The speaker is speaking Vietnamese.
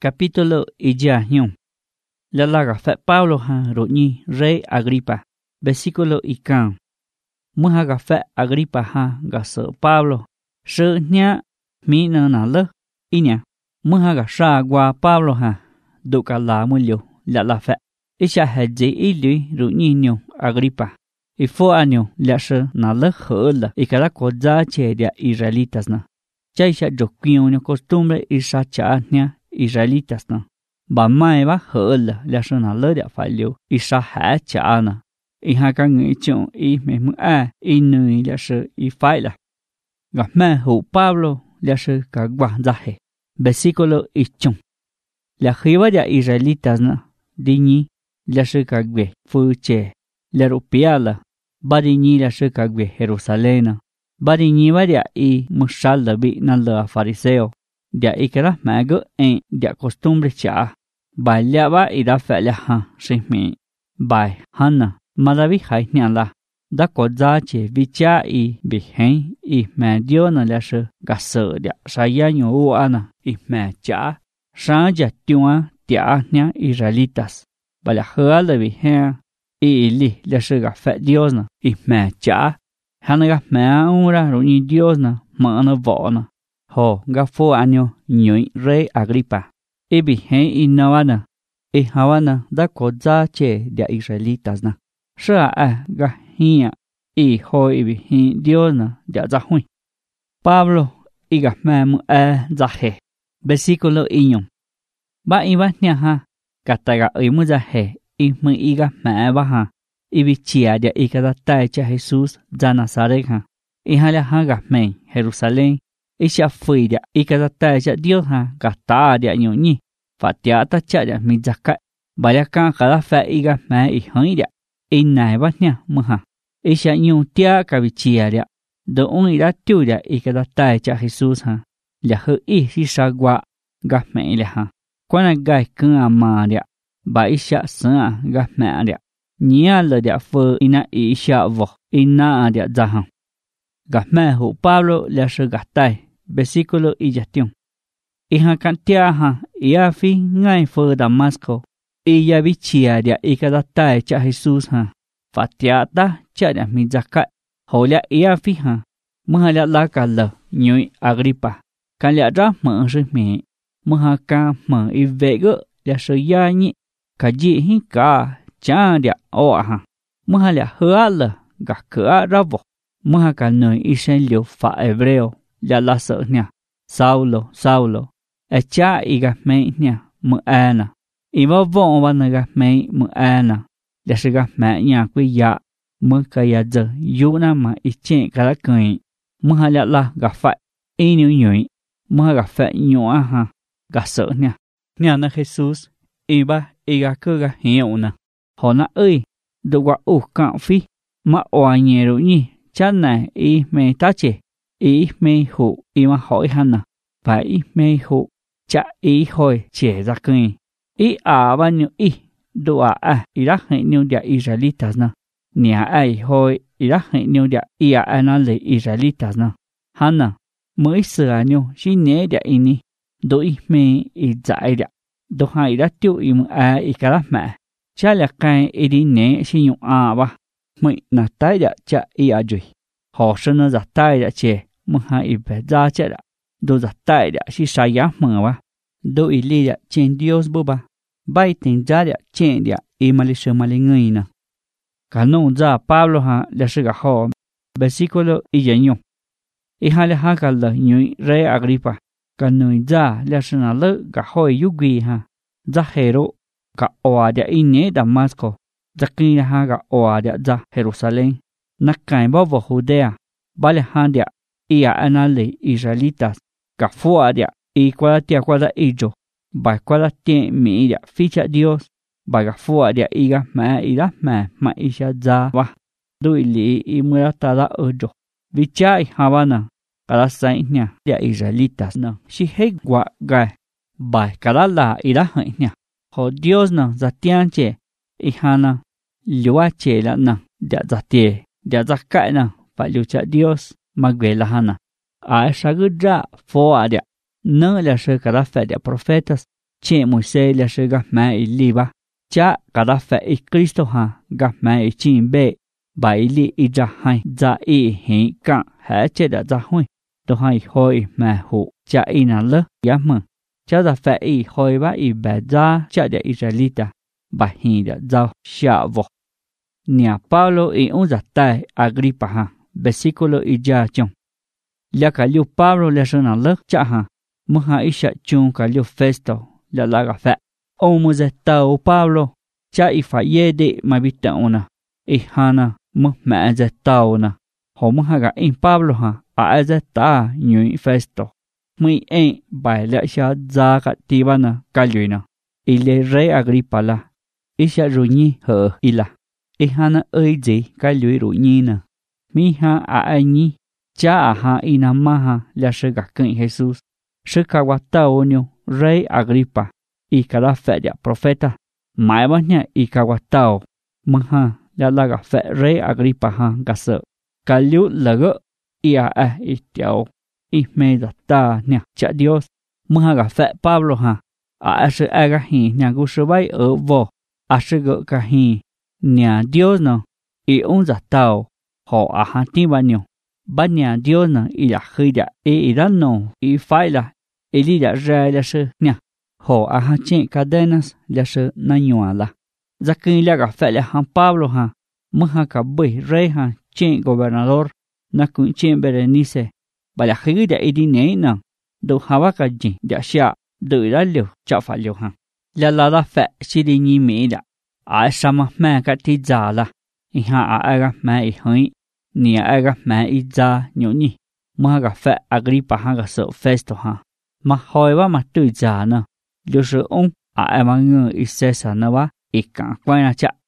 Capítulo Ijahion. La laga fe Pablo ha roñi rey Agripa. Versículo ikan. Muha ga fe Agripa ha ga so Pablo. Sơ nya mi na le inya. Muha ga sha gwa Pablo ha. Do ka la mu liu la fe. Isha ha je ili roñi nyo Agripa. Ifo anyo la sơ na le khol ikala ko za che dia Israelitas na. Chaisha jokwio costumbre isha cha nya Israelitas na. Ba mai ba hỡl la sna lơ dia phải liu isha ha cha na. I ha ka ngi chu I me mu a I nui la sơ I phải la. Ga ma hu Pablo la sơ ka gwa za he. Versículo ichun. La jiva dia Israelitas na diñi la sơ ka gwe fu che la rupiala. Ba diñi la sơ ka gwe Jerusalén. Ba diñi ba dia I mushal da bi na la fariseo. Dia ikara mago en dia costumbre cha. Bài lẽ ba I đã phải là ha sinh mi. Bài hana malavi hay nhà la. Đã có giá trị vì cha I bị hẹn I mẹ Dios na là sự gà sợ dia saya nhu ana I mẹ cha. Sáng giờ tiêu tia nhà Israelitas. Bà là hứa là vì hẹn I li là sự gà phải Dios na I mẹ cha. Hana gà mẹ ura rồi ni Dios na mà nó võ na. Ho ga fo año ñoy rey Agripa. Ibi hen I nawana. I hawana da ko za che dia Israelitas na. Sha a ga hiya. I ho ibi hin Dios na dia za hui. Pablo I ga mamu a za he. Versículo iñum. Ba iba nya ha. Kataga imu za he. I mu I ga ma ba ha. Ibi chia dia I ka da tai cha Jesus za Nazaret ha. I hala ha ga men Jerusalén. Isha fui dia ikata ta cha Dios ha gata dia nyonyi fatia ta cha dia mi zakat baya kan kala fa iga ma I hoi dia inai ba nya mu ha isha nyu tia ka vichia dia do on ira tu dia ikata ta cha Jesus ha la hu I si sagwa ga me le ha kwana gai kan ama dia ba isha sa ga ma dia nya le dia fu ina isha vo ina dia za ha ga ma hu Pablo la se gatai. Versículo Iyation. Iha cantia ha iafi ngai fo Damasco. Iya bichia dia ikada tai cha Jesus ha. Fatiata cha dia mi zakat. Holia iafi ha. Muhalia la kala nyui Agripa. Kalia ra mở sư mi. Muha ka mở I vego dia so ya nyi. Kaji hi ka cha dia o ha. Muhalia huala ga ka ravo. Muha ka noi isen liu fa hebreo. Ya la sợ nha. Saulo. Cha I ga me nha. Mu ana. I va vong va na ga me mu ana. Ya se ga me nha quy ya. Mu ka ya giờ. Yu na ma I chen ka la kuen. Mu ha la ga fa. I niu nhui. Mu ha ga fa nyu ha. Ga sợ nha. Nha na Jesus. I ba I ga cơ ga hiệu na. Ho na ơi. Do wa u ka phi. Ma oa nye ru nhi. Cha na I me ta che. I me hu I ma hỏi hana. Và I me hu cha I hồi trẻ ra kênh. I bao nhiêu I đồ I đã hệ nhiêu địa Israelitas na. Nhà ai hồi I đã hệ nhiêu địa na lệ Israelitas na. Hana mới sửa nhiêu chỉ nhé địa ini. Đồ I me I dạy địa. Đồ hai đã tiêu I mu I cả lắm mẹ. Cha là cái I đi nhé chỉ nhung ba. Mới nà tay địa cha I rồi. Họ sẽ nó giặt tay địa trẻ. Muha I be za cha da do za tai dia si saya ma wa do I li dia chen Dios boba bai ten za dia chen dia I malisho malingai na kanon za Pablo ha la shiga ho versículo iyanyo I ha le ha ka la nyu rey Agripa kanon za la shina le ga ho yugi ha za hero ka oa dia ine Damasco za kin ha ga oa dia za Jerusalén nakai bo Judea bale ha dia Ia anale Israelitas. Ka fua dia. I kwala tia kwala ijo. Ba kwala tie mi dia. Ficha Dios. Ba ka fua dia iga ma ida ma isha za wa. Do ili I mura tada ojo. Vicha I Havana. Kala sai nya dia Israelitas na. Si he gwa gai. Ba kala la ida hai nya. Ho Dios na za tianche. I hana. Liwa che la na. Dia za tie. Dia za kai na. Fa liu cha Dios. Magvela hana. A shagudra fo adia. No la shakara fedia profetas. che Moisés là sự gặp mẹ ili ba cha cả đã phải Cristo ha gặp mẹ chim bê bảy li ra hai ra hiện cạn hễ chết đã ra huy tôi hay hồi mà hộ cha nà lơ giá mờ cha đã phải hồi ba bà ra cha để Israelita bà hiện đã giao xả vô nhà Paulo ông giặt tay Agrippa ha versículo ya chồng là cả liu Paulo là sơn nà lơ cha ha mua hai ít chung cả liu Festo là gặp phải ông mua giặt tàu Paulo cha phải ye de mà bị tao na hana mua mẹ giặt tàu na họ mua hai cái in Pablo ha giặt ta nhuyễn Festo muy bài lẽ xa ra cả tiba na cả lưỡi na ile rey Agrippa la isha runi hở ila hana ơi gì cả lưỡi runi na mi ha nhi cha ha inama ha là sự gặp cận Jesus sự cả quá tao nyo rey Agrippa cada fe de profeta mai ba nya cả quá tao ha là gặp fe rey Agrippa ha cả sợ cả liu là gỡ tiao me da ta nha cha Dios mua gặp phải Pablo ha sự aga hi nhà gu sư bay ở vô sự gỡ cả hi nhà Dios no ông giả tao họ ha ti ba nhà Dios no là khơi đã ra no phải là đi đã ra là sự nha họ ha chen cadenas là sự na nhua la za kinh là gặp phải là Pablo mua cả bơi rey chen gobernador na cũng chen Berenice bà là khi đã đi nấy nè đâu hava cái gì đã xả đợi đã liều cho phải liều là phải chỉ đi nhị mỹ đã sao mà mẹ cái thì già là gặp mẹ hơi nè gặp mẹ già nhổ nhỉ mà gặp phải Agrippa gặp sợ Festo mà hỏi ba mà tự già nè điều sự ông mà người Caesar nè ba cả quay là chả